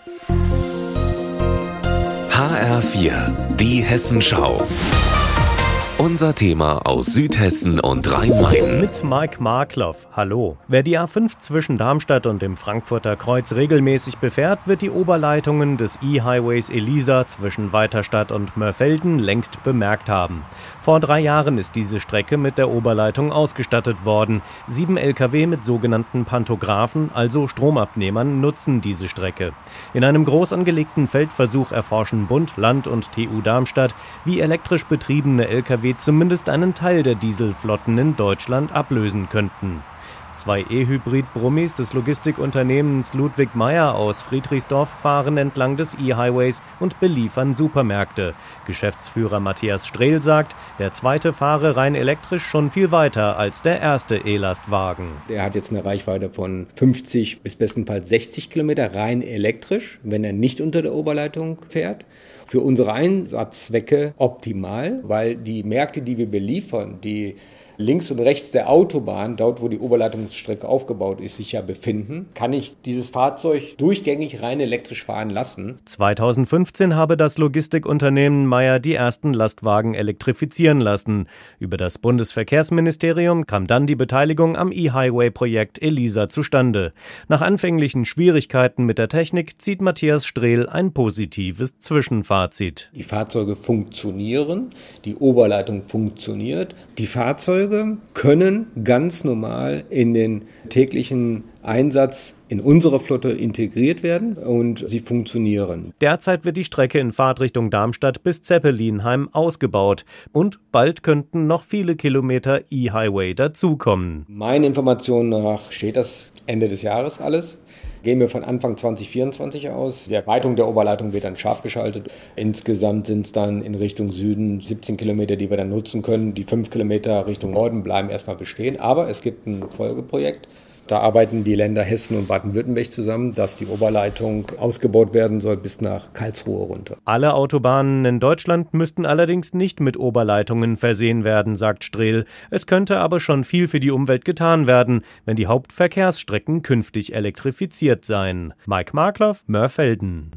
HR4, die Hessenschau. Unser Thema aus Südhessen und Rhein-Main. Mit Mike Markloff. Hallo. Wer die A5 zwischen Darmstadt und dem Frankfurter Kreuz regelmäßig befährt, wird die Oberleitungen des E-Highways Elisa zwischen Weiterstadt und Mörfelden längst bemerkt haben. Vor 3 Jahren ist diese Strecke mit der Oberleitung ausgestattet worden. 7 Lkw mit sogenannten Pantographen, also Stromabnehmern, nutzen diese Strecke. In einem groß angelegten Feldversuch erforschen Bund, Land und TU Darmstadt, wie elektrisch betriebene Lkw zumindest einen Teil der Dieselflotten in Deutschland ablösen könnten. 2 E-Hybrid-Brummis des Logistikunternehmens Ludwig Meyer aus Friedrichsdorf fahren entlang des E-Highways und beliefern Supermärkte. Geschäftsführer Matthias Strehl sagt, der zweite fahre rein elektrisch schon viel weiter als der erste E-Lastwagen. Der hat jetzt eine Reichweite von 50 bis bestenfalls 60 Kilometer rein elektrisch, wenn er nicht unter der Oberleitung fährt. Für unsere Einsatzzwecke optimal, weil die Märkte, die wir beliefern, die links und rechts der Autobahn, dort wo die Oberleitungsstrecke aufgebaut ist, sich ja befinden, kann ich dieses Fahrzeug durchgängig rein elektrisch fahren lassen. 2015 habe das Logistikunternehmen Meyer die ersten Lastwagen elektrifizieren lassen. Über das Bundesverkehrsministerium kam dann die Beteiligung am E-Highway-Projekt Elisa zustande. Nach anfänglichen Schwierigkeiten mit der Technik zieht Matthias Strehl ein positives Zwischenfazit. Die Fahrzeuge funktionieren, die Oberleitung funktioniert, die Fahrzeuge können ganz normal in den täglichen Einsatz in unsere Flotte integriert werden und sie funktionieren. Derzeit wird die Strecke in Fahrtrichtung Darmstadt bis Zeppelinheim ausgebaut und bald könnten noch viele Kilometer E-Highway dazukommen. Meinen Informationen nach steht das Ende des Jahres alles. Gehen wir von Anfang 2024 aus. Die Erweiterung der Oberleitung wird dann scharf geschaltet. Insgesamt sind es dann in Richtung Süden 17 Kilometer, die wir dann nutzen können. Die 5 Kilometer Richtung Norden bleiben erstmal bestehen. Aber es gibt ein Folgeprojekt. Da arbeiten die Länder Hessen und Baden-Württemberg zusammen, dass die Oberleitung ausgebaut werden soll bis nach Karlsruhe runter. Alle Autobahnen in Deutschland müssten allerdings nicht mit Oberleitungen versehen werden, sagt Strehl. Es könnte aber schon viel für die Umwelt getan werden, wenn die Hauptverkehrsstrecken künftig elektrifiziert seien. Mike Markloff, Mörfelden.